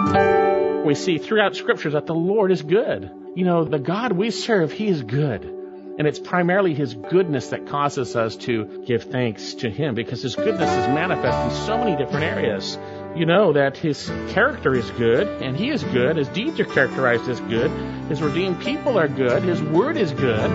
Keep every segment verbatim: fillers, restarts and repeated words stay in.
We see throughout Scripture that the Lord is good. You know, the God we serve, He is good. And it's primarily His goodness that causes us to give thanks to Him, because His goodness is manifest in so many different areas. You know that His character is good, and He is good. His deeds are characterized as good. His redeemed people are good. His word is good.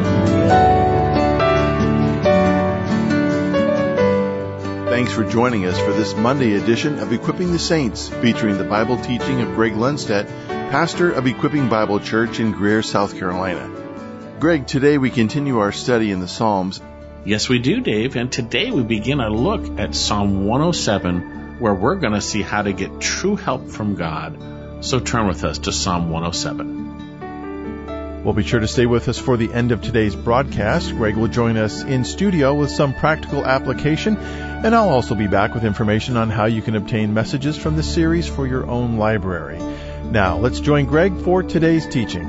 Thanks for joining us for this Monday edition of Equipping the Saints, featuring the Bible teaching of Greg Lundstedt, pastor of Equipping Bible Church in Greer, South Carolina. Greg, today we continue our study in the Psalms. Yes, we do, Dave. And today we begin a look at Psalm one oh seven, where we're going to see how to get true help from God. So turn with us to Psalm one oh seven. Well, be sure to stay with us for the end of today's broadcast. Greg will join us in studio with some practical application, and I'll also be back with information on how you can obtain messages from the series for your own library. Now, let's join Greg for today's teaching.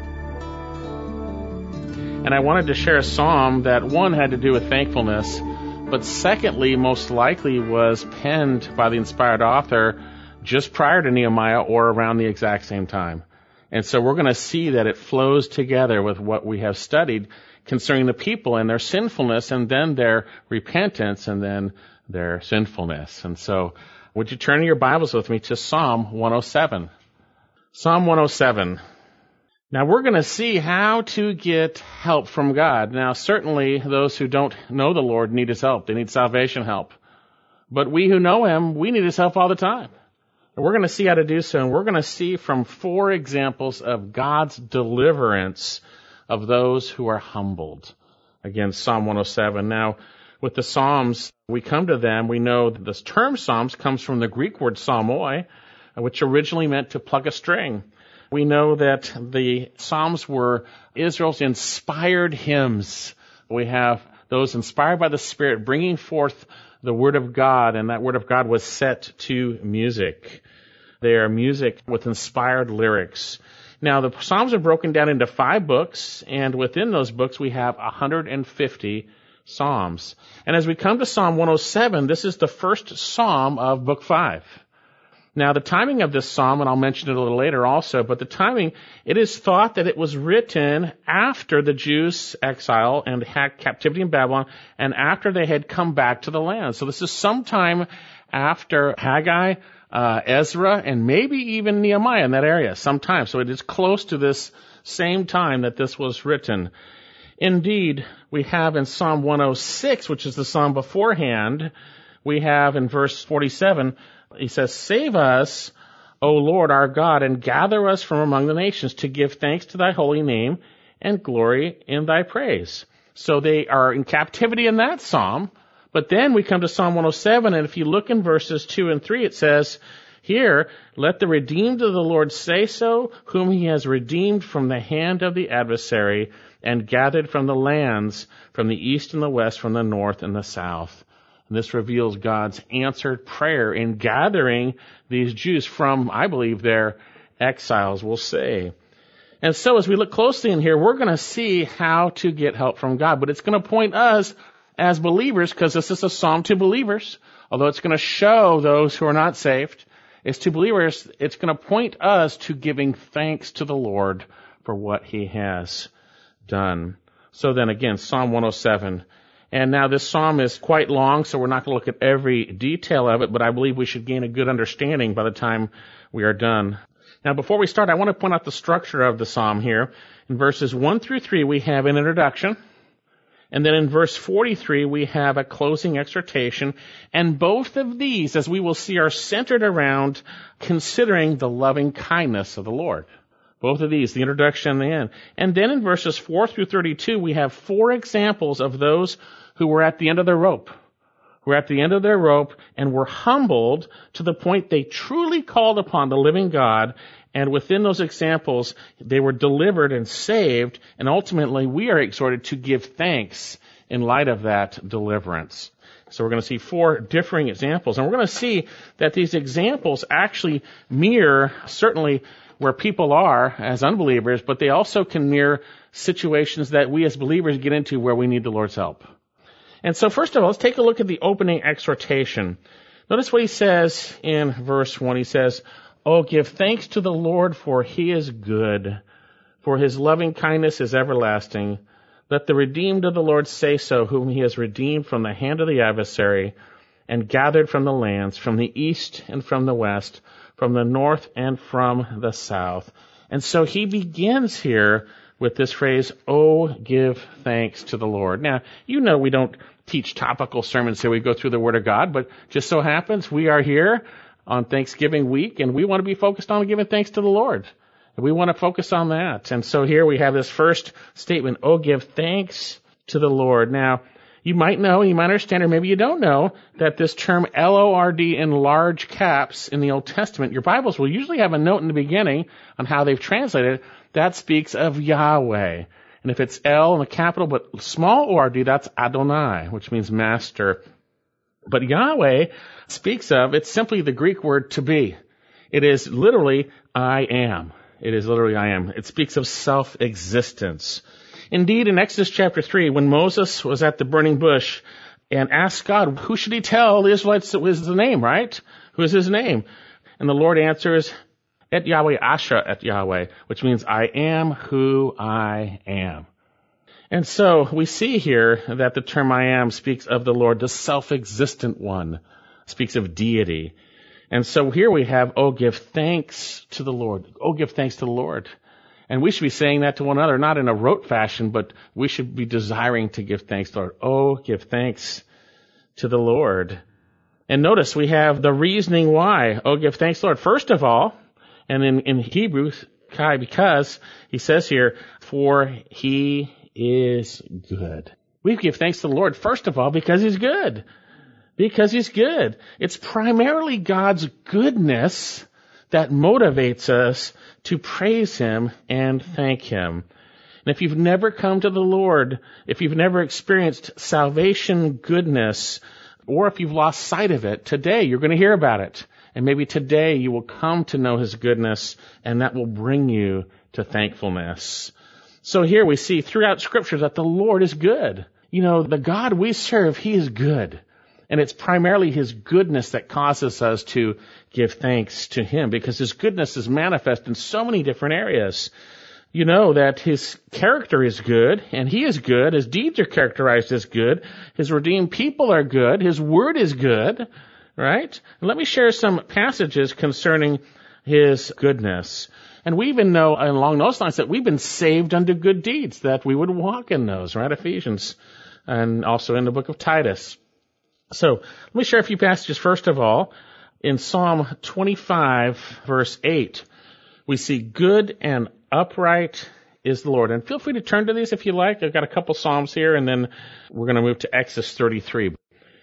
And I wanted to share a psalm that, one, had to do with thankfulness, but secondly, most likely was penned by the inspired author just prior to Nehemiah or around the exact same time. And so we're going to see that it flows together with what we have studied concerning the people and their sinfulness, and then their repentance, and then their sinfulness. And so would you turn your Bibles with me to Psalm one oh seven? Psalm one oh seven. Now we're going to see how to get help from God. Now certainly those who don't know the Lord need His help. They need salvation help. But we who know Him, we need His help all the time. And we're going to see how to do so, and we're going to see from four examples of God's deliverance of those who are humbled. Again, Psalm one oh seven. Now, with the Psalms, we come to them, we know that this term Psalms comes from the Greek word psalmoi, which originally meant to pluck a string. We know that the Psalms were Israel's inspired hymns. We have those inspired by the Spirit bringing forth the Word of God, and that Word of God was set to music. They are music with inspired lyrics. Now, the Psalms are broken down into five books, and within those books we have one hundred fifty Psalms. And as we come to Psalm one oh seven, this is the first Psalm of Book five. Now, the timing of this Psalm, and I'll mention it a little later also, but the timing, it is thought that it was written after the Jews' exile and captivity in Babylon, and after they had come back to the land. So this is sometime after Haggai, Uh, Ezra, and maybe even Nehemiah in that area sometime. So it is close to this same time that this was written. Indeed, we have in Psalm one oh six, which is the psalm beforehand, we have in verse forty-seven, he says, "Save us, O Lord our God, and gather us from among the nations to give thanks to Thy holy name and glory in Thy praise." So they are in captivity in that psalm. But then we come to Psalm one oh seven, and if you look in verses two and three, it says here, "Let the redeemed of the Lord say so, whom He has redeemed from the hand of the adversary, and gathered from the lands, from the east and the west, from the north and the south." And this reveals God's answered prayer in gathering these Jews from, I believe, their exiles, we'll say. And so as we look closely in here, we're going to see how to get help from God. But it's going to point us as believers, because this is a psalm to believers, although it's going to show those who are not saved, it's to believers, it's going to point us to giving thanks to the Lord for what He has done. So then again, Psalm one oh seven. And now this psalm is quite long, so we're not going to look at every detail of it, but I believe we should gain a good understanding by the time we are done. Now before we start, I want to point out the structure of the psalm here. In verses one through three, we have an introduction. And then in verse forty-three, we have a closing exhortation. And both of these, as we will see, are centered around considering the loving kindness of the Lord. Both of these, the introduction and the end. And then in verses four through thirty-two, we have four examples of those who were at the end of their rope. Who were at the end of their rope and were humbled to the point they truly called upon the living God. And within those examples, they were delivered and saved, and ultimately we are exhorted to give thanks in light of that deliverance. So we're going to see four differing examples, and we're going to see that these examples actually mirror certainly where people are as unbelievers, but they also can mirror situations that we as believers get into where we need the Lord's help. And so first of all, let's take a look at the opening exhortation. Notice what he says in verse one. He says, Oh, give thanks to the Lord, for he is good, for his loving kindness is everlasting. Let the redeemed of the Lord say so, whom he has redeemed from the hand of the adversary, and gathered from the lands, from the east and from the west, from the north and from the south. And so he begins here with this phrase, oh, give thanks to the Lord. Now, you know we don't teach topical sermons here. We go through the Word of God, but just so happens we are here on Thanksgiving week, and we want to be focused on giving thanks to the Lord. We want to focus on that. And so here we have this first statement, oh, give thanks to the Lord. Now, you might know, you might understand, or maybe you don't know, that this term L O R D in large caps in the Old Testament, your Bibles will usually have a note in the beginning on how they've translated it. That speaks of Yahweh. And if it's L in the capital but small O R D, that's Adonai, which means master. But Yahweh speaks of, it's simply the Greek word to be. It is literally I am. It is literally I am. It speaks of self-existence. Indeed, in Exodus chapter three, when Moses was at the burning bush and asked God, who should he tell the Israelites was the name, right? Who is his name? And the Lord answers, Et Yahweh Asher et Yahweh, which means I am who I am. And so we see here that the term I am speaks of the Lord, the self-existent one, speaks of deity. And so here we have, oh, give thanks to the Lord. Oh, give thanks to the Lord. And we should be saying that to one another, not in a rote fashion, but we should be desiring to give thanks to the Lord. Oh, give thanks to the Lord. And notice we have the reasoning why. Oh, give thanks to the Lord. First of all, and in, in Hebrew, Kai, because he says here, for he is good. We give thanks to the Lord, first of all, because he's good. Because he's good. It's primarily God's goodness that motivates us to praise him and thank him. And if you've never come to the Lord, if you've never experienced salvation goodness, or if you've lost sight of it, today you're going to hear about it. And maybe today you will come to know his goodness, and that will bring you to thankfulness. So here we see throughout Scripture that the Lord is good. You know, the God we serve, he is good. And it's primarily his goodness that causes us to give thanks to him, because his goodness is manifest in so many different areas. You know that his character is good, and he is good. His deeds are characterized as good. His redeemed people are good. His word is good, right? And let me share some passages concerning his goodness. And we even know along those lines that we've been saved unto good deeds, that we would walk in those, right? Ephesians, and also in the book of Titus. So let me share a few passages. First of all, in Psalm twenty-five, verse eight, we see good and upright is the Lord. And feel free to turn to these if you like. I've got a couple Psalms here, and then we're going to move to Exodus thirty-three.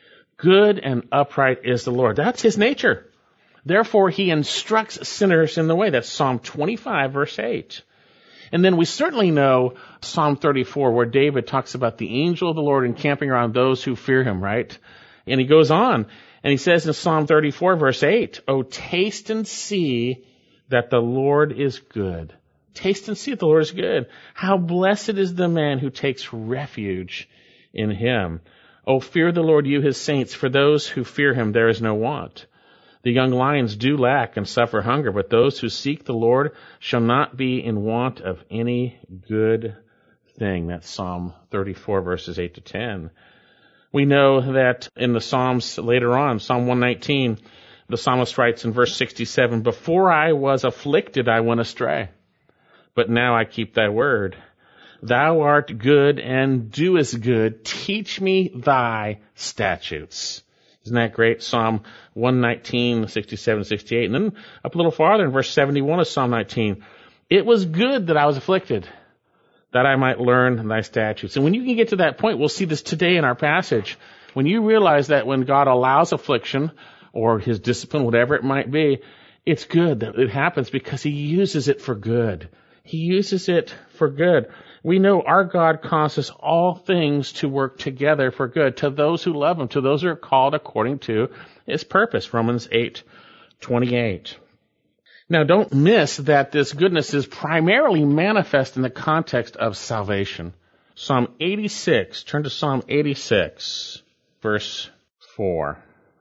Good and upright is the Lord. That's his nature. Therefore, he instructs sinners in the way. That's Psalm twenty-five, verse eight. And then we certainly know Psalm thirty-four, where David talks about the angel of the Lord encamping around those who fear him, right? And he goes on, and he says in Psalm thirty-four, verse eight, oh, taste and see that the Lord is good. Taste and see that the Lord is good. How blessed is the man who takes refuge in him. Oh, fear the Lord, you his saints. For those who fear him, there is no want. The young lions do lack and suffer hunger, but those who seek the Lord shall not be in want of any good thing. That's Psalm thirty-four, verses eight to ten. We know that in the Psalms later on, Psalm one nineteen, the psalmist writes in verse sixty-seven, before I was afflicted, I went astray, but now I keep thy word. Thou art good and doest good. Teach me thy statutes. Isn't that great? Psalm one nineteen, sixty-seven, sixty-eight. And then up a little farther in verse seventy-one of Psalm nineteen, it was good that I was afflicted, that I might learn thy statutes. And when you can get to that point, we'll see this today in our passage. When you realize that when God allows affliction or his discipline, whatever it might be, it's good that it happens because he uses it for good. He uses it for good. We know our God causes all things to work together for good to those who love him, to those who are called according to his purpose. Romans eight twenty-eight. Now, don't miss that this goodness is primarily manifest in the context of salvation. Psalm eighty-six, turn to Psalm eighty-six, verse four.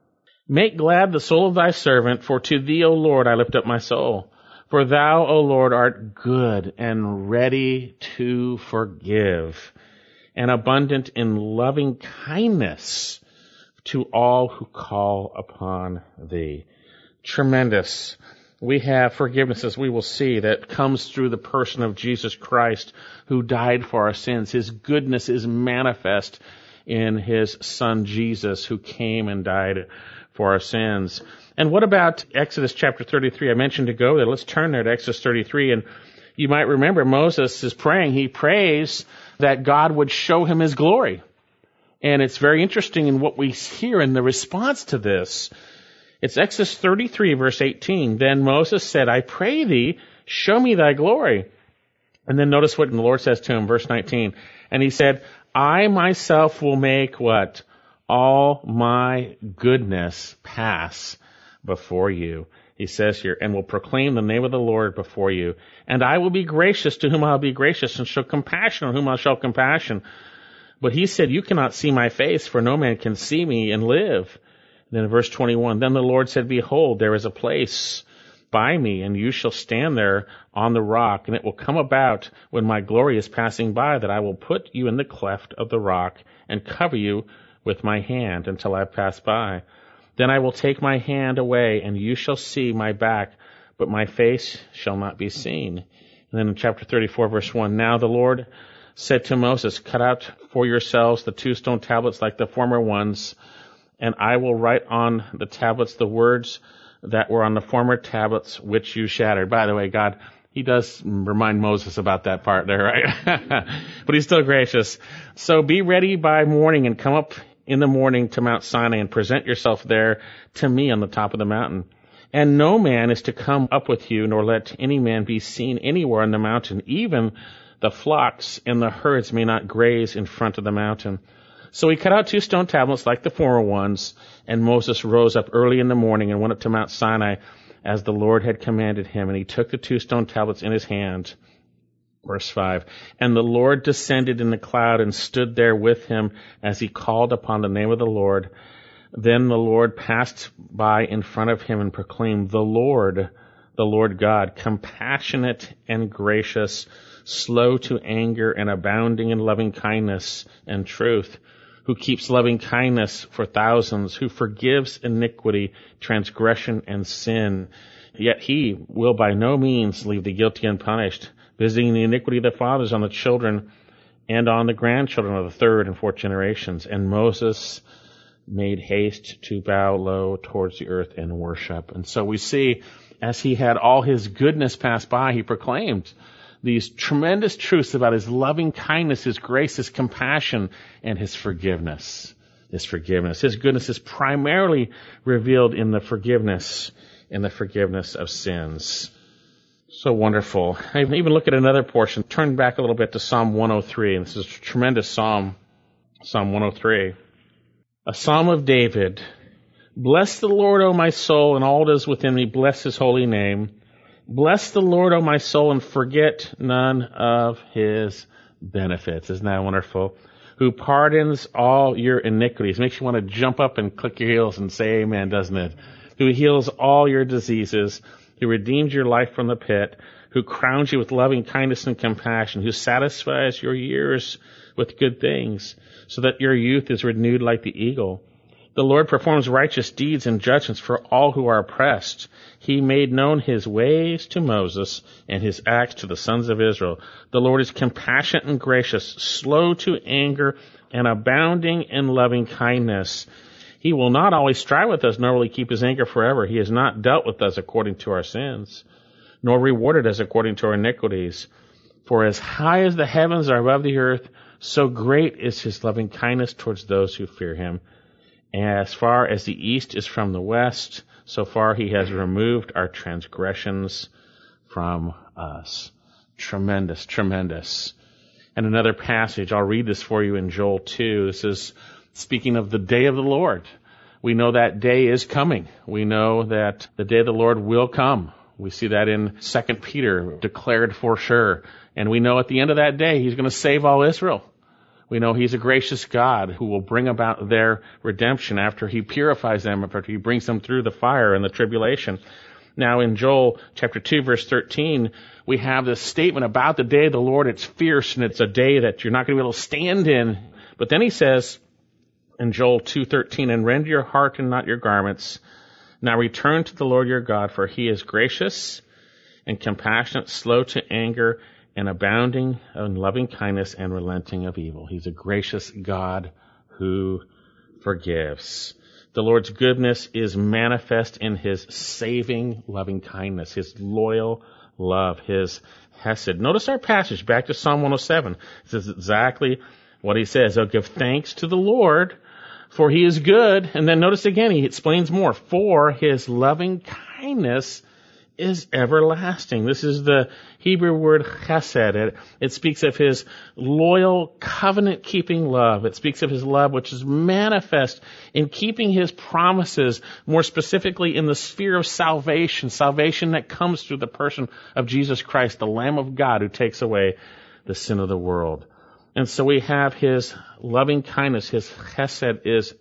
Make glad the soul of thy servant, for to thee, O Lord, I lift up my soul. For thou, O Lord, art good and ready to forgive, and abundant in loving kindness to all who call upon thee. Tremendous. We have forgiveness, as we will see, that comes through the person of Jesus Christ, who died for our sins. His goodness is manifest in his Son Jesus, who came and died for our sins. And what about Exodus chapter thirty-three? I mentioned to go there. Let's turn there to Exodus thirty-three. And you might remember Moses is praying. He prays that God would show him his glory. And it's very interesting in what we hear in the response to this. It's Exodus thirty-three, verse eighteen. Then Moses said, I pray thee, show me thy glory. And then notice what the Lord says to him, verse nineteen. And he said, I myself will make what? All my goodness pass before you. He says here, and will proclaim the name of the Lord before you. And I will be gracious to whom I will be gracious, and show compassion on whom I shall compassion. But he said, you cannot see my face, for no man can see me and live. And then in verse twenty-one, then the Lord said, behold, there is a place by me, and you shall stand there on the rock, and it will come about when my glory is passing by that I will put you in the cleft of the rock and cover you with my hand until I pass by. Then I will take my hand away, and you shall see my back, but my face shall not be seen. And then in chapter thirty-four, verse one, now the Lord said to Moses, cut out for yourselves the two stone tablets like the former ones, and I will write on the tablets the words that were on the former tablets which you shattered. By the way, God, he does remind Moses about that part there, right? But he's still gracious. So be ready by morning and come up in the morning to Mount Sinai and present yourself there to me on the top of the mountain. And no man is to come up with you, nor let any man be seen anywhere on the mountain. Even the flocks and the herds may not graze in front of the mountain. So he cut out two stone tablets like the former ones, and Moses rose up early in the morning and went up to Mount Sinai as the Lord had commanded him, and he took the two stone tablets in his hand. Verse five, and the Lord descended in the cloud and stood there with him as he called upon the name of the Lord. Then the Lord passed by in front of him and proclaimed, the Lord, the Lord God, compassionate and gracious, slow to anger and abounding in loving kindness and truth, who keeps loving kindness for thousands, who forgives iniquity, transgression, and sin. Yet he will by no means leave the guilty unpunished, visiting the iniquity of the fathers on the children and on the grandchildren of the third and fourth generations. And Moses made haste to bow low towards the earth and worship. And so we see, as he had all his goodness pass by, he proclaimed these tremendous truths about his loving kindness, his grace, his compassion, and his forgiveness. His forgiveness. His goodness is primarily revealed in the forgiveness, in the forgiveness of sins. So wonderful. I even look at another portion. Turn back a little bit to Psalm one oh three, and this is a tremendous psalm, Psalm one oh three. A psalm of David. Bless the Lord, O my soul, and all that is within me. Bless his holy name. Bless the Lord, O my soul, and forget none of his benefits. Isn't that wonderful? Who pardons all your iniquities. Makes you want to jump up and click your heels and say amen, doesn't it? Who heals all your diseases. Who redeems your life from the pit. Who crowns you with loving kindness and compassion. Who satisfies your years with good things, so that your youth is renewed like the eagle. The Lord performs righteous deeds and judgments for all who are oppressed. He made known his ways to Moses and his acts to the sons of Israel. The Lord is compassionate and gracious, slow to anger, and abounding in loving kindness. He will not always strive with us, nor will he keep his anger forever. He has not dealt with us according to our sins, nor rewarded us according to our iniquities. For as high as the heavens are above the earth, so great is his loving kindness towards those who fear him. As far as the east is from the west, so far he has removed our transgressions from us. Tremendous, tremendous. And another passage, I'll read this for you in Joel two. This is speaking of the day of the Lord. We know that day is coming. We know that the day of the Lord will come. We see that in Second Peter, declared for sure. And we know at the end of that day, he's going to save all Israel. We know he's a gracious God who will bring about their redemption after he purifies them, after he brings them through the fire and the tribulation. Now in Joel chapter two, verse thirteen, we have this statement about the day of the Lord. It's fierce and it's a day that you're not going to be able to stand in. But then he says in Joel two thirteen, and rend your heart and not your garments. Now return to the Lord your God, for he is gracious and compassionate, slow to anger, and abounding in loving kindness and relenting of evil. He's a gracious God who forgives. The Lord's goodness is manifest in his saving loving kindness, his loyal love, his hesed. Notice our passage back to Psalm one oh seven. It says exactly what he says. Oh, give thanks to the Lord, for he is good. And then notice again, he explains more. For his loving kindness is everlasting. This is the Hebrew word chesed. It, it speaks of his loyal, covenant-keeping love. It speaks of his love which is manifest in keeping his promises, more specifically in the sphere of salvation, salvation that comes through the person of Jesus Christ, the Lamb of God who takes away the sin of the world. And so we have his loving kindness, his chesed is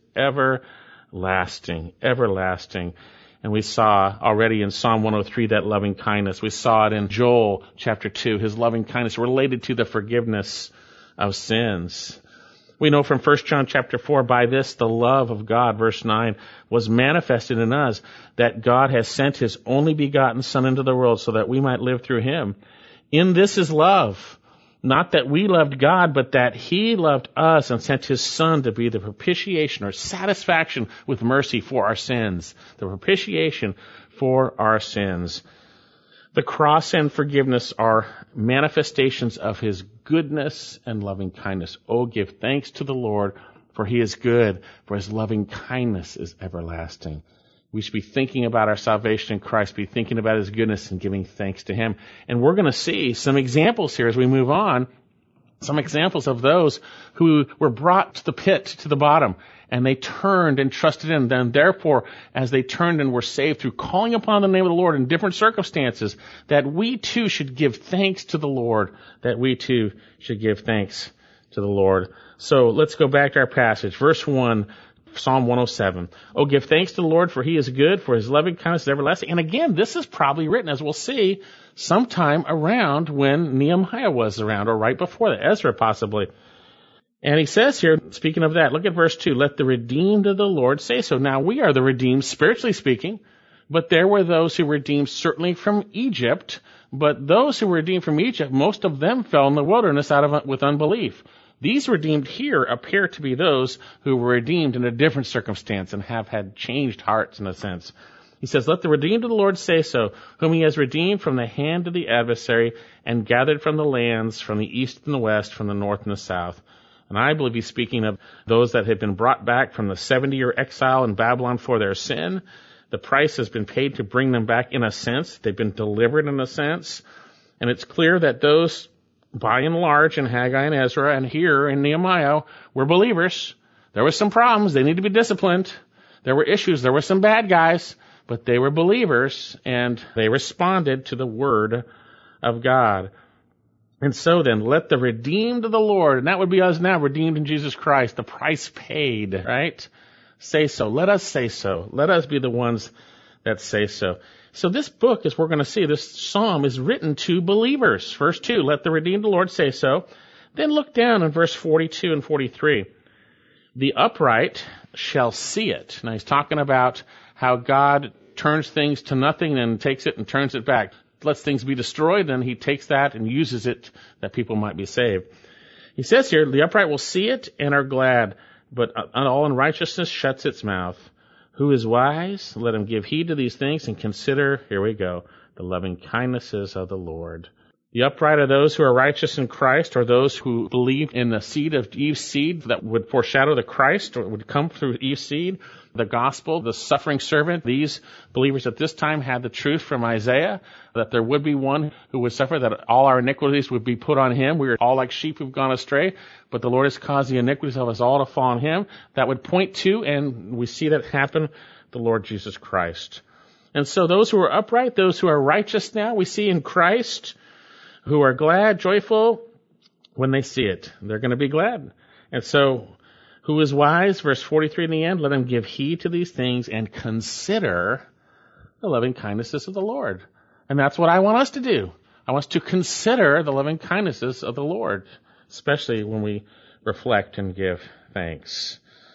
everlasting, everlasting. And we saw already in Psalm one oh three that loving kindness. We saw it in Joel chapter two, his loving kindness related to the forgiveness of sins. We know from First John chapter four, by this the love of God, verse nine, was manifested in us, that God has sent his only begotten Son into the world so that we might live through him. In this is love. Not that we loved God, but that he loved us and sent his Son to be the propitiation or satisfaction with mercy for our sins. The propitiation for our sins. The cross and forgiveness are manifestations of his goodness and loving kindness. Oh, give thanks to the Lord, for he is good, for his loving kindness is everlasting. We should be thinking about our salvation in Christ, be thinking about his goodness and giving thanks to him. And we're going to see some examples here as we move on, some examples of those who were brought to the pit, to the bottom, and they turned and trusted in. Then therefore, as they turned and were saved through calling upon the name of the Lord in different circumstances, that we too should give thanks to the Lord, that we too should give thanks to the Lord. So let's go back to our passage. Verse one, Psalm one oh seven. Oh, give thanks to the Lord, for he is good, for his loving kindness is everlasting. And again, this is probably written, as we'll see, sometime around when Nehemiah was around, or right before that, Ezra possibly. And he says here, speaking of that, look at verse two, let the redeemed of the Lord say so. Now, we are the redeemed, spiritually speaking, but there were those who were redeemed certainly from Egypt, but those who were redeemed from Egypt, most of them fell in the wilderness out of with unbelief. These redeemed here appear to be those who were redeemed in a different circumstance and have had changed hearts in a sense. He says, let the redeemed of the Lord say so, whom he has redeemed from the hand of the adversary and gathered from the lands, from the east and the west, from the north and the south. And I believe he's speaking of those that had been brought back from the seventy-year exile in Babylon for their sin. The price has been paid to bring them back in a sense. They've been delivered in a sense. And it's clear that those, by and large, in Haggai and Ezra and here in Nehemiah, were believers. There were some problems. They needed to be disciplined. There were issues. There were some bad guys, but they were believers and they responded to the word of God. And so then, let the redeemed of the Lord, and that would be us now, redeemed in Jesus Christ, the price paid, right? Say so. Let us say so. Let us be the ones that say so. So this book, as we're going to see, this psalm is written to believers. Verse two, let the redeemed of the Lord say so. Then look down in verse forty-two and forty-three. The upright shall see it. Now he's talking about how God turns things to nothing and takes it and turns it back. Lets things be destroyed, then he takes that and uses it that people might be saved. He says here, the upright will see it and are glad, but all unrighteousness shuts its mouth. Who is wise? Let him give heed to these things and consider, here we go, the loving kindnesses of the Lord. The upright are those who are righteous in Christ, or those who believe in the seed of Eve's seed that would foreshadow the Christ, or would come through Eve's seed, the gospel, the suffering servant. These believers at this time had the truth from Isaiah, that there would be one who would suffer, that all our iniquities would be put on him. We are all like sheep who've gone astray, but the Lord has caused the iniquities of us all to fall on him. That would point to, and we see that happen, the Lord Jesus Christ. And so those who are upright, those who are righteous now, we see in Christ, who are glad, joyful, when they see it. They're going to be glad. And so, who is wise? Verse forty-three in the end, let him give heed to these things and consider the loving kindnesses of the Lord. And that's what I want us to do. I want us to consider the loving kindnesses of the Lord, especially when we reflect and give thanks.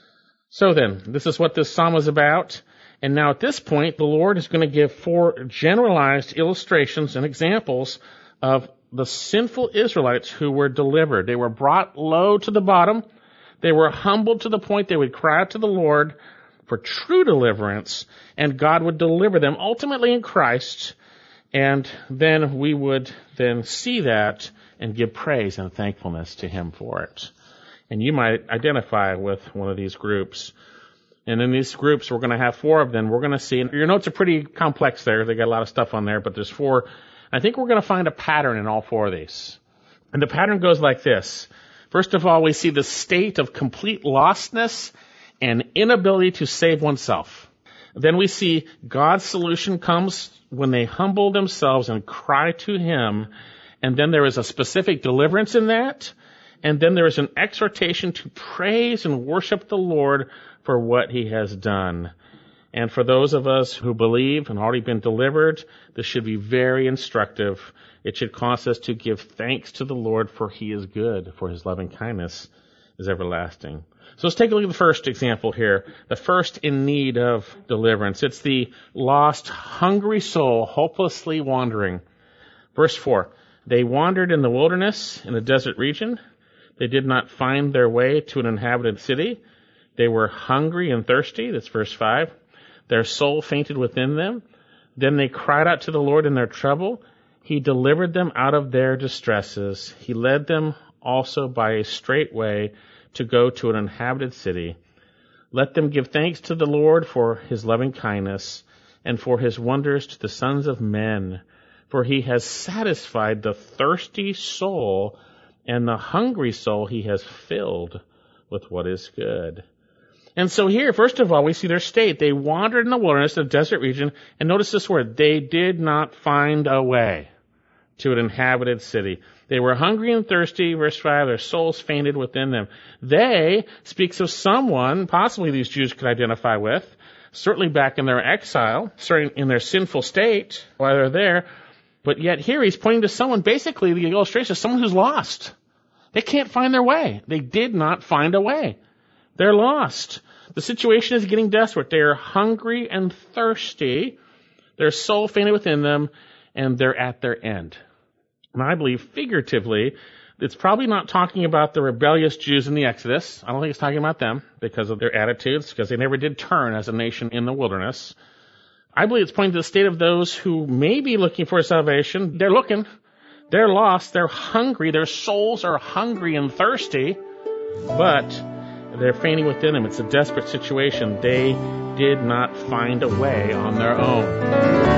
So then, this is what this psalm is about. And now at this point, the Lord is going to give four generalized illustrations and examples of the sinful Israelites who were delivered. They were brought low to the bottom. They were humbled to the point they would cry out to the Lord for true deliverance, and God would deliver them ultimately in Christ, and then we would then see that and give praise and thankfulness to Him for it. And you might identify with one of these groups. And in these groups, we're going to have four of them. We're going to see, and your notes are pretty complex there. They got a lot of stuff on there, but there's four. I think we're going to find a pattern in all four of these. And the pattern goes like this. First of all, we see the state of complete lostness and inability to save oneself. Then we see God's solution comes when they humble themselves and cry to Him. And then there is a specific deliverance in that. And then there is an exhortation to praise and worship the Lord for what He has done. And for those of us who believe and already been delivered, this should be very instructive. It should cause us to give thanks to the Lord, for He is good, for His loving kindness is everlasting. So let's take a look at the first example here. The first in need of deliverance. It's the lost, hungry soul, hopelessly wandering. Verse four. They wandered in the wilderness, in a desert region. They did not find their way to an inhabited city. They were hungry and thirsty. That's verse five. Their soul fainted within them. Then they cried out to the Lord in their trouble. He delivered them out of their distresses. He led them also by a straight way to go to an inhabited city. Let them give thanks to the Lord for His loving kindness and for His wonders to the sons of men. For He has satisfied the thirsty soul, and the hungry soul He has filled with what is good. And so here, first of all, we see their state. They wandered in the wilderness, the desert region, and notice this word, they did not find a way to an inhabited city. They were hungry and thirsty, verse five, their souls fainted within them. They speaks of someone, possibly these Jews could identify with, certainly back in their exile, certainly in their sinful state while they're there, but yet here he's pointing to someone, basically the illustration is someone who's lost. They can't find their way. They did not find a way. They're lost. The situation is getting desperate. They are hungry and thirsty. Their soul fainted within them, and they're at their end. And I believe figuratively, it's probably not talking about the rebellious Jews in the Exodus. I don't think it's talking about them because of their attitudes, because they never did turn as a nation in the wilderness. I believe it's pointing to the state of those who may be looking for salvation. They're looking. They're lost. They're hungry. Their souls are hungry and thirsty, but they're fainting within them. It's a desperate situation. They did not find a way on their own.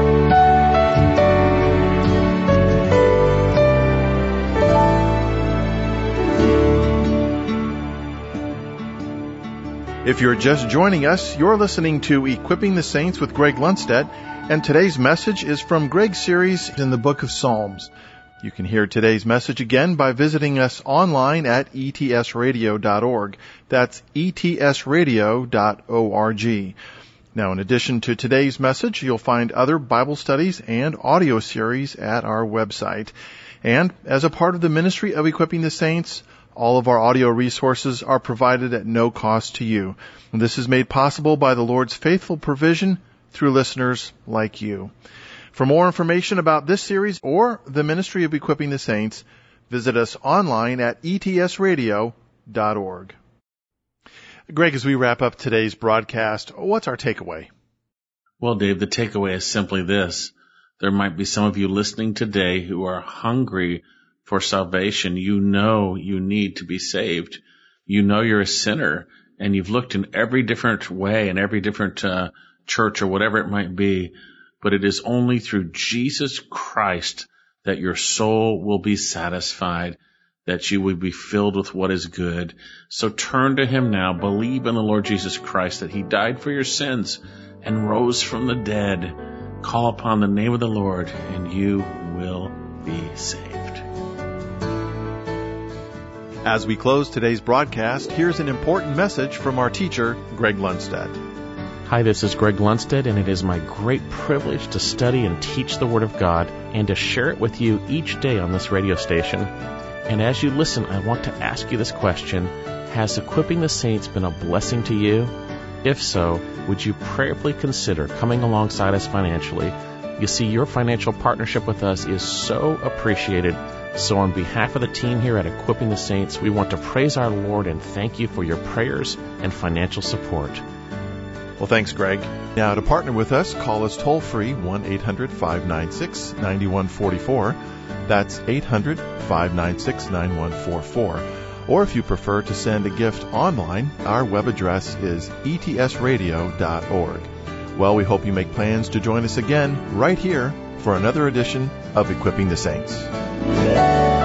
If you're just joining us, you're listening to Equipping the Saints with Greg Lundstedt, and today's message is from Greg's series in the book of Psalms. You can hear today's message again by visiting us online at E T S radio dot org. That's E T S radio dot org. Now, in addition to today's message, you'll find other Bible studies and audio series at our website. And as a part of the ministry of Equipping the Saints, all of our audio resources are provided at no cost to you. And this is made possible by the Lord's faithful provision through listeners like you. For more information about this series or the ministry of Equipping the Saints, visit us online at E T S radio dot org. Greg, as we wrap up today's broadcast, what's our takeaway? Well, Dave, the takeaway is simply this. There might be some of you listening today who are hungry for salvation. You know you need to be saved. You know you're a sinner, and you've looked in every different way, in every different uh, church or whatever it might be, but it is only through Jesus Christ that your soul will be satisfied, that you will be filled with what is good. So turn to Him now. Believe in the Lord Jesus Christ, that He died for your sins and rose from the dead. Call upon the name of the Lord, and you will be saved. As we close today's broadcast, here's an important message from our teacher, Greg Lundstedt. Hi, this is Greg Lundstedt, and it is my great privilege to study and teach the Word of God and to share it with you each day on this radio station. And as you listen, I want to ask you this question: has Equipping the Saints been a blessing to you? If so, would you prayerfully consider coming alongside us financially? You see, your financial partnership with us is so appreciated. So on behalf of the team here at Equipping the Saints, we want to praise our Lord and thank you for your prayers and financial support. Well, thanks, Greg. Now, to partner with us, call us toll-free, one eight hundred five nine six nine one four four. That's eight hundred five nine six nine one four four. Or if you prefer to send a gift online, our web address is e t s radio dot org. Well, we hope you make plans to join us again right here for another edition of Equipping the Saints.